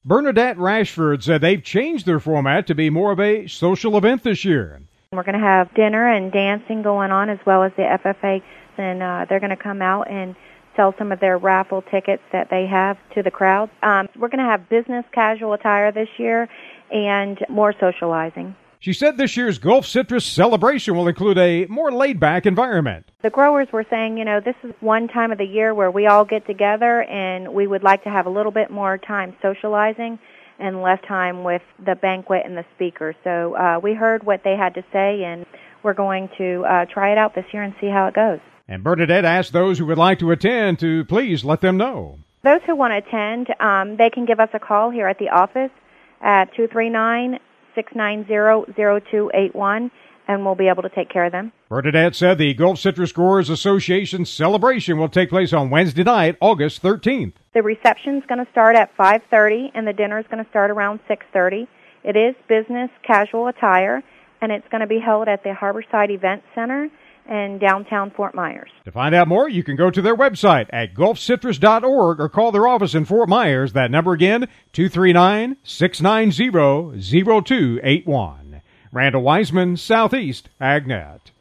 Bernadette Rashford said they've changed their format to be more of a social event this year. We're going to have dinner and dancing going on as well as the FFA, and they're going to come out and sell some of their raffle tickets that they have to the crowd. We're going to have business casual attire this year and more socializing. She said this year's Gulf Citrus celebration will include a more laid-back environment. The growers were saying, this is one time of the year where we all get together, and we would like to have a little bit more time socializing and less time with the banquet and the speakers. So we heard what they had to say, and we're going to try it out this year and see how it goes. And Bernadette asked those who would like to attend to please let them know. Those who want to attend, they can give us a call here at the office at 239-690-0281, and we'll be able to take care of them. Bernadette said the Gulf Citrus Growers Association celebration will take place on Wednesday night, August 13th. The reception's going to start at 5:30, and the dinner's going to start around 6:30. It is business casual attire, and it's going to be held at the Harborside Event Center in downtown Fort Myers. To find out more, you can go to their website at gulfcitrus.org or call their office in Fort Myers. That number again, 239-690-0281. Randall Wiseman, Southeast AgNet.